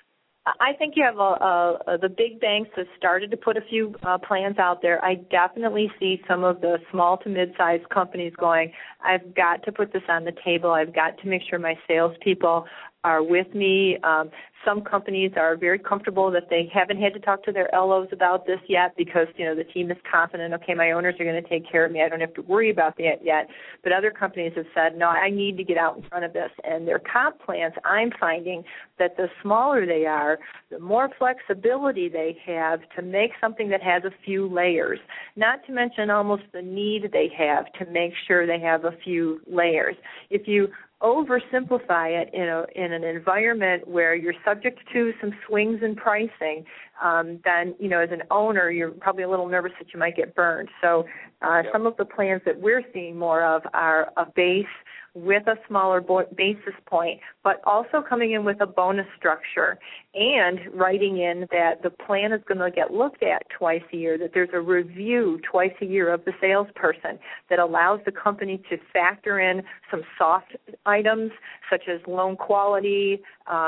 I think you have the big banks have started to put a few plans out there. I definitely see some of the small to mid-sized companies going, I've got to put this on the table. I've got to make sure my salespeople are with me. Some companies are very comfortable that they haven't had to talk to their LOs about this yet because, the team is confident, okay, my owners are going to take care of me. I don't have to worry about that yet. But other companies have said, no, I need to get out in front of this. And their comp plans, I'm finding that the smaller they are, the more flexibility they have to make something that has a few layers, not to mention almost the need they have to make sure they have a few layers. If you oversimplify it in an environment where you're subject to some swings in pricing, then, as an owner, you're probably a little nervous that you might get burned. So some of the plans that we're seeing more of are a base with a smaller basis point, but also coming in with a bonus structure and writing in that the plan is going to get looked at twice a year, that there's a review twice a year of the salesperson that allows the company to factor in some soft items such as loan quality,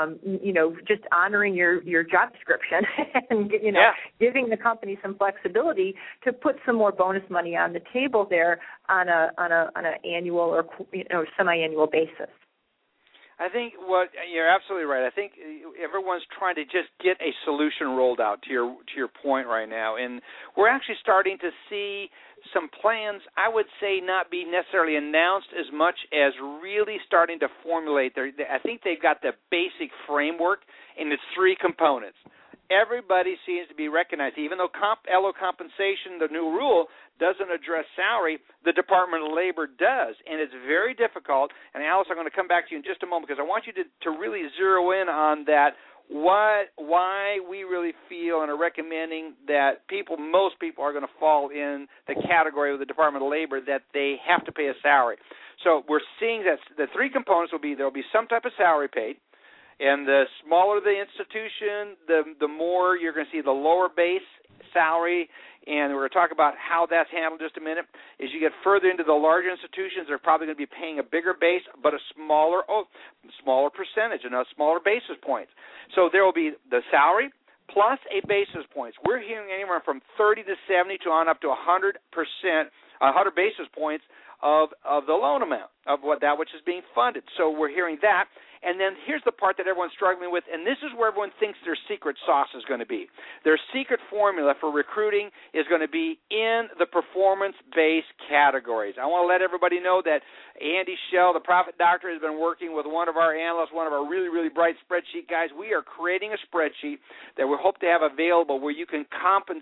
just honoring your job description and, giving the company some flexibility to put some more bonus money on the table there on an annual or semi-annual basis.
I think you're absolutely right. I think everyone's trying to just get a solution rolled out to your point right now, and we're actually starting to see some plans, I would say, not be necessarily announced as much as really starting to formulate. I think they've got the basic framework, and it's three components. Everybody seems to be recognized, even though LO compensation, the new rule, doesn't address salary, the Department of Labor does, and it's very difficult. And Alice, I'm going to come back to you in just a moment because I want you to really zero in on that, why we really feel and are recommending that most people are going to fall in the category of the Department of Labor that they have to pay a salary. So we're seeing that the three components there will be some type of salary paid. And the smaller the institution, the more you're going to see the lower base salary. And we're going to talk about how that's handled in just a minute. As you get further into the larger institutions, they're probably going to be paying a bigger base, but a smaller percentage and a smaller basis points. So there will be the salary plus a basis points. We're hearing anywhere from 30 to 70 to on up to 100%, 100 basis points of the loan amount of which is being funded. So we're hearing that. And then here's the part that everyone's struggling with, and this is where everyone thinks their secret sauce is going to be. Their secret formula for recruiting is going to be in the performance-based categories. I want to let everybody know that Andy Schell, the Profit Doctor, has been working with one of our analysts, one of our really, really bright spreadsheet guys. We are creating a spreadsheet that we hope to have available where you can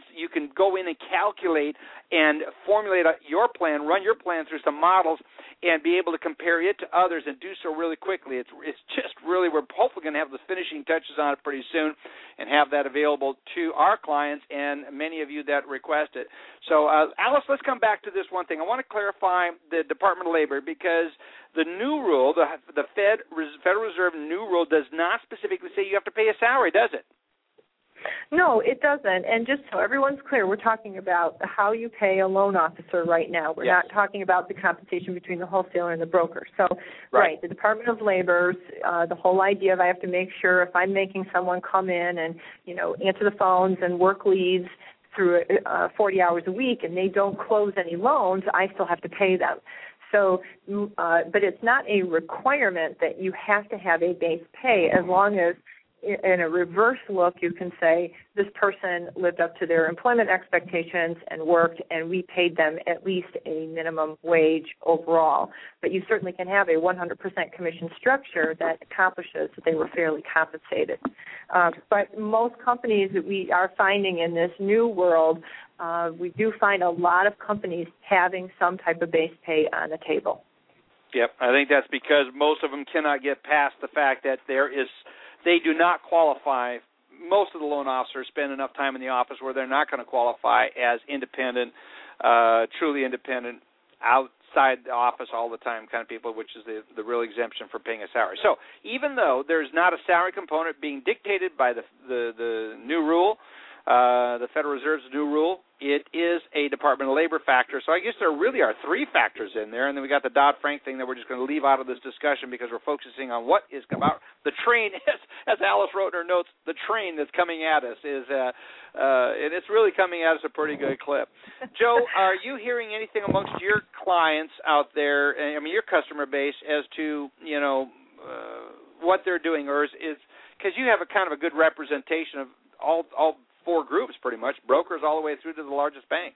go in and calculate and formulate your plan, run your plan through some models, and be able to compare it to others and do so really quickly. It's just really, we're hopefully going to have the finishing touches on it pretty soon and have that available to our clients and many of you that request it. So, Alice, let's come back to this one thing. I want to clarify the Department of Labor because the new rule, the Federal Reserve new rule, does not specifically say you have to pay a salary, does it?
No, it doesn't. And just so everyone's clear, we're talking about how you pay a loan officer right now. We're not talking about the compensation between the wholesaler and the broker. So, right the Department of Labor's, the whole idea of I have to make sure if I'm making someone come in and, answer the phones and work leads through 40 hours a week and they don't close any loans, I still have to pay them. So, but it's not a requirement that you have to have a base pay as long as in a reverse look, you can say this person lived up to their employment expectations and worked, and we paid them at least a minimum wage overall. But you certainly can have a 100% commission structure that accomplishes that they were fairly compensated. But most companies that we are finding in this new world, we do find a lot of companies having some type of base pay on the table.
Yep, I think that's because most of them cannot get past the fact that they do not qualify. Most of the loan officers spend enough time in the office where they're not going to qualify as independent, truly independent, outside the office all the time kind of people, which is the real exemption for paying a salary. So even though there's not a salary component being dictated by the new rule, the Federal Reserve's new rule, it is a Department of Labor factor. So I guess there really are three factors in there, and then we got the Dodd-Frank thing that we're just going to leave out of this discussion because we're focusing on what is about the train, as Alice wrote in her notes, the train that's coming at us is, and it's really coming at us a pretty good clip. Joe, are you hearing anything amongst your clients out there, your customer base, as to, what they're doing, or is because you have a kind of a good representation of all four groups pretty much, brokers all the way through to the largest banks?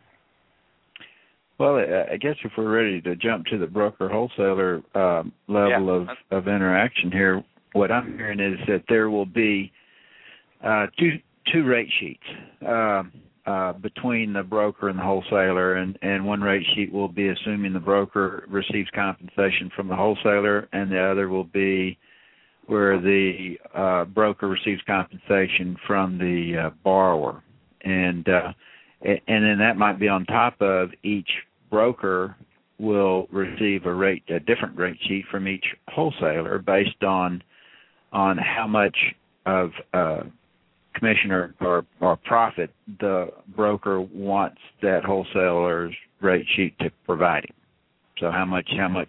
Well, I guess if we're ready to jump to the broker-wholesaler level of interaction here, what I'm hearing is that there will be two rate sheets between the broker and the wholesaler, and one rate sheet will be assuming the broker receives compensation from the wholesaler, and the other will be where the broker receives compensation from the borrower, and then that might be on top of each broker will receive a different rate sheet from each wholesaler based on how much of commission or profit the broker wants that wholesaler's rate sheet to provide him. So how much.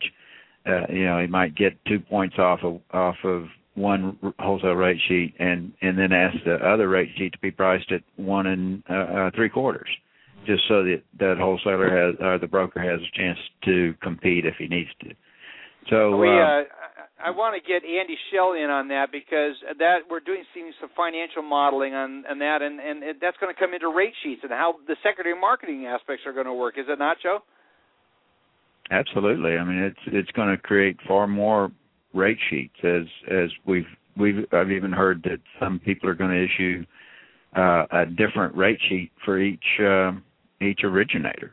He might get 2 points off of one wholesale rate sheet, and then ask the other rate sheet to be priced at 1 3/4, just so that wholesaler has, or the broker has a chance to compete if he needs to. So
I want to get Andy Schell in on that because we're seeing some financial modeling on that, and that's going to come into rate sheets and how the secondary marketing aspects are going to work. Is it not, Joe?
Absolutely. It's going to create far more rate sheets as I've even heard that some people are going to issue a different rate sheet for each originator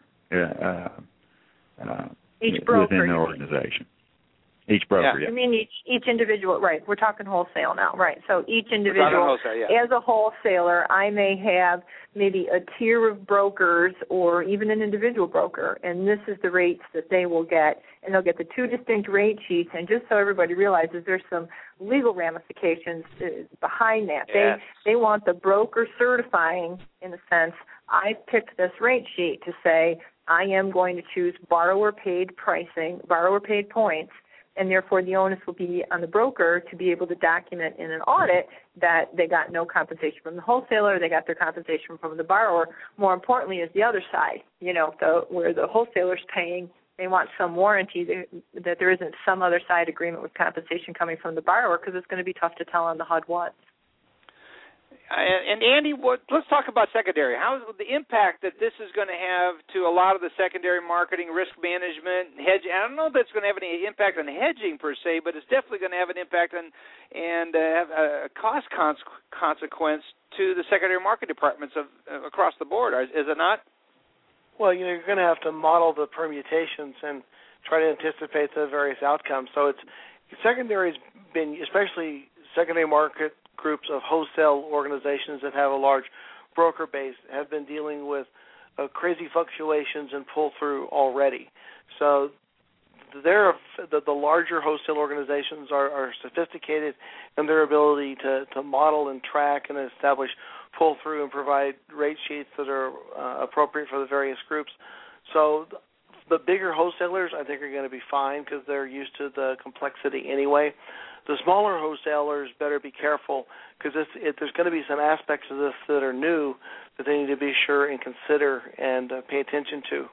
each broker
within the organization. Each broker,
I mean each individual, right? We're talking wholesale now, right? So each individual, as a wholesaler, I may have maybe a tier of brokers or even an individual broker, and this is the rates that they will get, and they'll get the two distinct rate sheets. And just so everybody realizes, there's some legal ramifications behind that. Yes. They want the broker certifying, in a sense, I picked this rate sheet to say I am going to choose borrower-paid pricing, borrower-paid points, and therefore the onus will be on the broker to be able to document in an audit that they got no compensation from the wholesaler, they got their compensation from the borrower. More importantly is the other side, where the wholesaler's paying they want some warranty that there isn't some other side agreement with compensation coming from the borrower, because it's going to be tough to tell on the HUD once.
And Andy, let's talk about secondary. How's the impact that this is going to have to a lot of the secondary marketing, risk management, hedging? I don't know if it's going to have any impact on hedging per se, but it's definitely going to have an impact on and have a cost consequence to the secondary market departments across the board. Is it not?
Well, you're going to have to model the permutations and try to anticipate the various outcomes. So secondary's been, especially secondary market groups of wholesale organizations that have a large broker base, have been dealing with crazy fluctuations and pull-through already. So the larger wholesale organizations are sophisticated in their ability to model and track and establish pull-through and provide rate sheets that are appropriate for the various groups. So the bigger wholesalers, I think, are going to be fine because they're used to the complexity anyway. The smaller wholesalers better be careful because there's going to be some aspects of this that are new that they need to be sure and consider and pay attention to.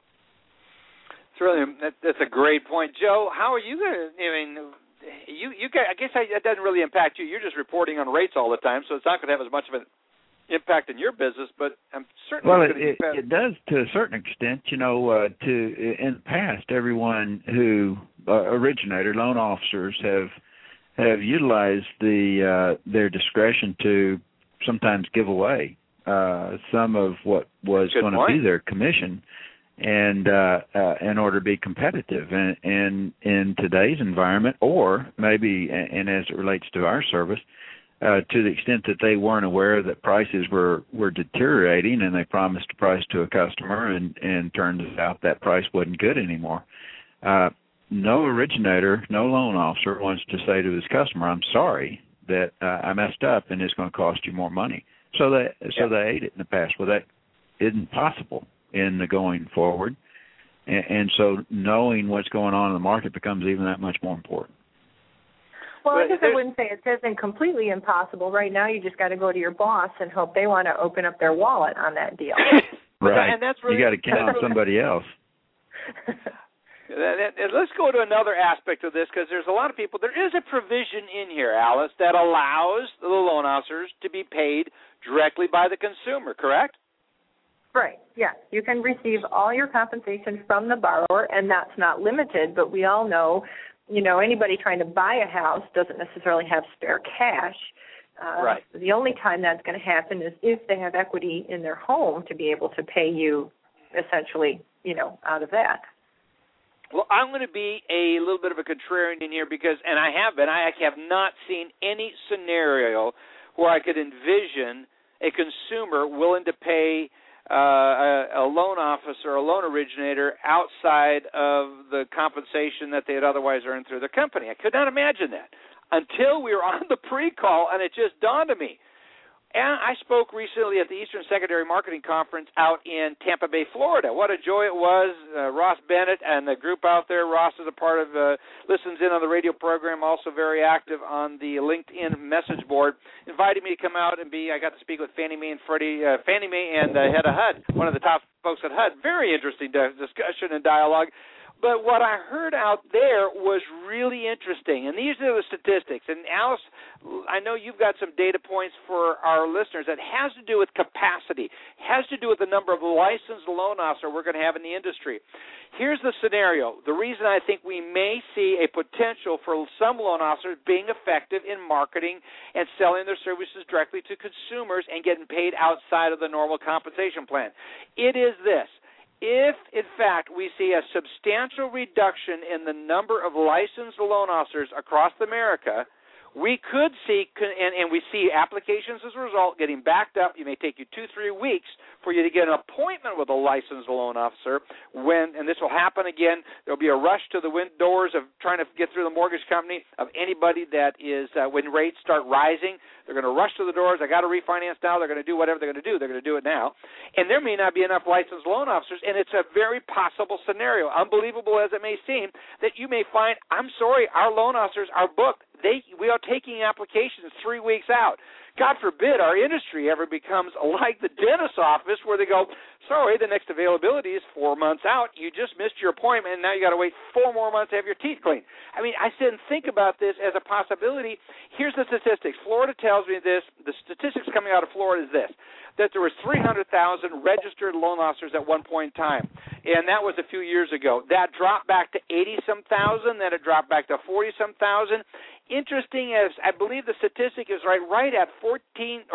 That's a great point, Joe. How are you going to? I mean, I guess it doesn't really impact you. You're just reporting on rates all the time, so it's not going to have as much of an impact in your business. But I'm certainly
it does to a certain extent. In the past, everyone who loan officers have utilized their discretion to sometimes give away some of what was going to be their commission, and in order to be competitive. And in today's environment, or maybe, and as it relates to our service, to the extent that they weren't aware that prices were deteriorating, and they promised a price to a customer, and turned out that price wasn't good anymore. No originator, no loan officer wants to say to his customer, "I'm sorry that I messed up, and it's going to cost you more money." So they ate it in the past. Well, that isn't possible in the going forward, and so knowing what's going on in the market becomes even that much more important.
Well, I guess I wouldn't say it isn't completely impossible. Right now, you just got to go to your boss and hope they want to open up their wallet on that deal.
Right.
And that's really,
you got to count on somebody else.
Let's go to another aspect of this, because there's a lot of people. There is a provision in here, Alice, that allows the loan officers to be paid directly by the consumer, correct?
Right, yeah. You can receive all your compensation from the borrower, and that's not limited, but we all know, anybody trying to buy a house doesn't necessarily have spare cash.
Right.
The only time that's going to happen is if they have equity in their home to be able to pay you essentially, out of that.
Well, I'm going to be a little bit of a contrarian in here because, and I have not seen any scenario where I could envision a consumer willing to pay a loan officer, a loan originator outside of the compensation that they had otherwise earned through the company. I could not imagine that until we were on the pre-call, and it just dawned on me. And I spoke recently at the Eastern Secondary Marketing Conference out in Tampa Bay, Florida. What a joy it was. Ross Bennett and the group out there. Ross is a part of, listens in on the radio program, also very active on the LinkedIn message board, invited me to come out and I got to speak with Fannie Mae and head of HUD, one of the top folks at HUD. Very interesting discussion and dialogue. But what I heard out there was really interesting, and these are the statistics. And Alice, I know you've got some data points for our listeners that has to do with capacity, has to do with the number of licensed loan officers we're going to have in the industry. Here's the scenario. The reason I think we may see a potential for some loan officers being effective in marketing and selling their services directly to consumers and getting paid outside of the normal compensation plan. It is this. If, in fact, we see a substantial reduction in the number of licensed loan officers across America, we could see, and we see applications as a result getting backed up. It may take you 2-3 weeks for you to get an appointment with a licensed loan officer. And this will happen again, there will be a rush to the doors of trying to get through the mortgage company of anybody that is, when rates start rising, they're going to rush to the doors. I got to refinance now. They're going to do whatever they're going to do. They're going to do it now. And there may not be enough licensed loan officers, and it's a very possible scenario, unbelievable as it may seem, that you may find, I'm sorry, our loan officers are booked. We are taking applications 3 weeks out. God forbid our industry ever becomes like the dentist's office where they go, sorry, the next availability is 4 months out. You just missed your appointment, and now you got to wait 4 more months to have your teeth cleaned. I mean, I sit and think about this as a possibility. Here's the statistics. Florida tells me this. The statistics coming out of Florida is this, that there was 300,000 registered loan officers at one point in time, and that was a few years ago. That dropped back to 80-some thousand, then it dropped back to 40-some thousand. Interesting, as I believe the statistic is right at 42,000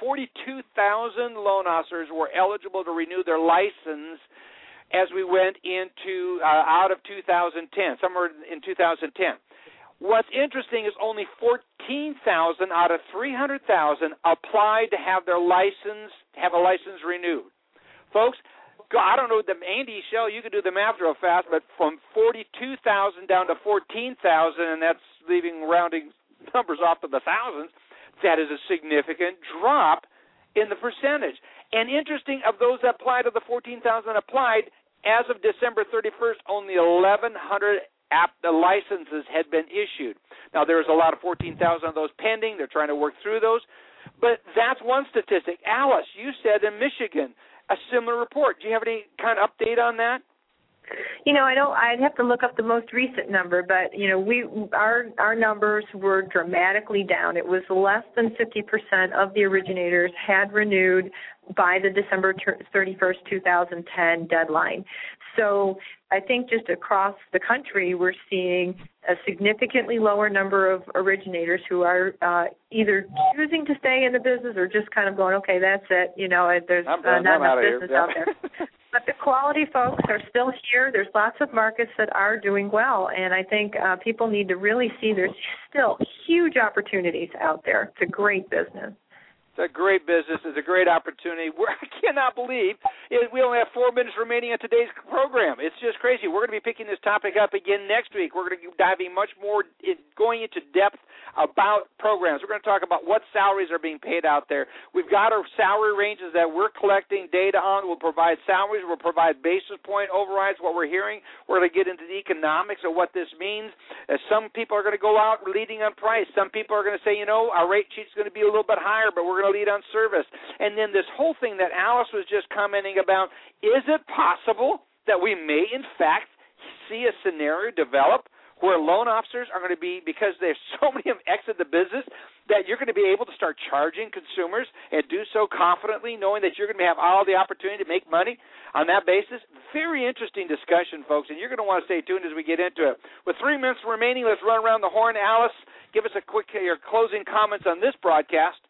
loan officers were eligible to renew their license as we went into out of 2010, somewhere in 2010. What's interesting is only 14,000 out of 300,000 applied to have their license, have a license renewed. Folks, I don't know, Andy, Shell, you could do the math real fast, but from 42,000 down to 14,000, and that's leaving rounding numbers off to the thousands, that is a significant drop in the percentage. And interesting, of those that applied, of the 14,000 applied, as of December 31st, only 1,100 licenses had been issued. Now, there was a lot of 14,000 of those pending. They're trying to work through those. But that's one statistic. Alice, you said in Michigan, a similar report. Do you have any kind of update on that?
I'd have to look up the most recent number, but our numbers were dramatically down. It was less than 50% of the originators had renewed by the December 31st, 2010 deadline. So I think just across the country, we're seeing a significantly lower number of originators who are either choosing to stay in the business or just kind of going, okay, that's it. There's not enough business out there. But the quality folks are still here. There's lots of markets that are doing well, and I think people need to really see there's still huge opportunities out there. It's a great business.
It's a great business. It's a great opportunity. I cannot believe we only have 4 minutes remaining on today's program. It's just crazy. We're going to be picking this topic up again next week. We're going to be diving much more, going into depth about programs. We're going to talk about what salaries are being paid out there. We've got our salary ranges that we're collecting data on. We'll provide salaries. We'll provide basis point overrides, what we're hearing. We're going to get into the economics of what this means. Some people are going to go out leading on price. Some people are going to say, our rate sheet's going to be a little bit higher, but we're going to lead on service. And then this whole thing that Alice was just commenting about, is it possible that we may, in fact, see a scenario develop where loan officers are going to be, because there's so many of them exit the business, that you're going to be able to start charging consumers and do so confidently, knowing that you're going to have all the opportunity to make money on that basis? Very interesting discussion, folks, and you're going to want to stay tuned as we get into it. With 3 minutes remaining, let's run around the horn. Alice, give us your closing comments on this broadcast.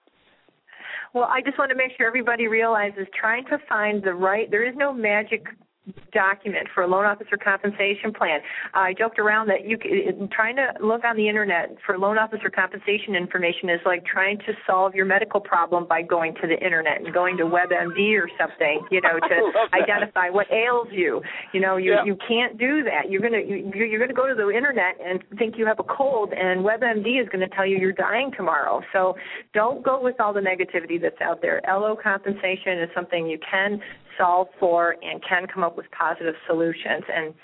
Well, I just want to make sure everybody realizes trying to find there is no magic document for a loan officer compensation plan. I joked around that trying to look on the internet for loan officer compensation information is like trying to solve your medical problem by going to the internet and going to WebMD or something, to identify what ails you. You can't do that. You're gonna go to the internet and think you have a cold, and WebMD is going to tell you you're dying tomorrow. So don't go with all the negativity that's out there. LO compensation is something you can solve for and can come up with positive solutions. And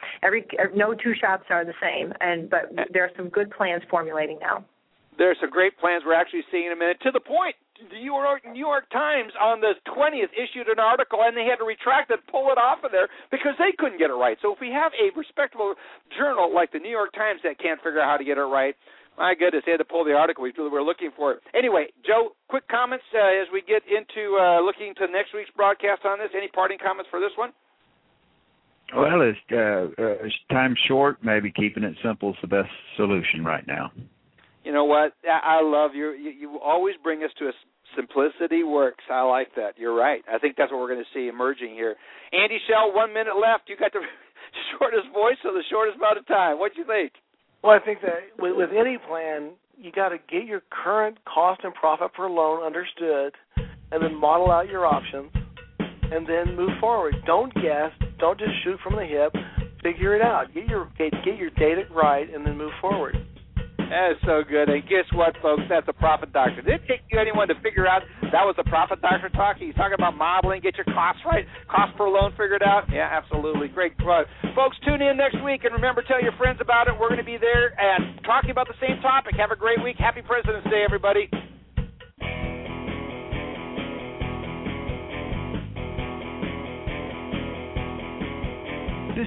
no two shops are the same, but there are some good plans formulating now.
There are some great plans we're actually seeing in a minute. To the point, the New York Times on the 20th issued an article, and they had to retract it, pull it off of there because they couldn't get it right. So if we have a respectable journal like the New York Times that can't figure out how to get it right, my goodness, they had to pull the article. We were looking for it. Anyway, Joe, quick comments as we get into looking to next week's broadcast on this. Any parting comments for this one?
Well, it's time short. Maybe keeping it simple is the best solution right now.
You know what? I love you. You always bring us to a simplicity works. I like that. You're right. I think that's what we're going to see emerging here. Andy Shell, 1 minute left. You got the shortest voice, so the shortest amount of time. What do you think?
Well, I think that with any plan, you got to get your current cost and profit per loan understood, and then model out your options, and then move forward. Don't guess. Don't just shoot from the hip. Figure it out. Get your data right, and then move forward.
That is so good. And guess what, folks? That's a profit doctor. Did it take you anyone to figure out that was a profit doctor talking? He's talking about modeling, get your costs right, cost per loan figured out. Yeah, absolutely. Great. Folks, tune in next week. And remember, tell your friends about it. We're going to be there and talking about the same topic. Have a great week. Happy President's Day, everybody.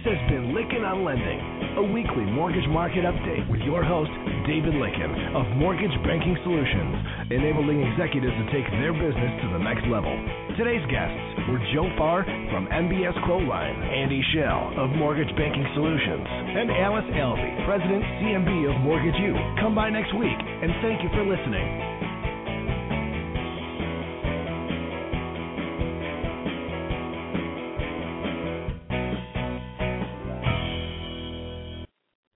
This has been Lykken on Lending, a weekly mortgage market update with your host, David Lykken of Mortgage Banking Solutions, enabling executives to take their business to the next level. Today's guests were Joe Farr from MBS Quoteline, Andy Schell of Mortgage Banking Solutions, and Alice Alvey, President, CMB of Mortgage U. Come by next week, and thank you for listening.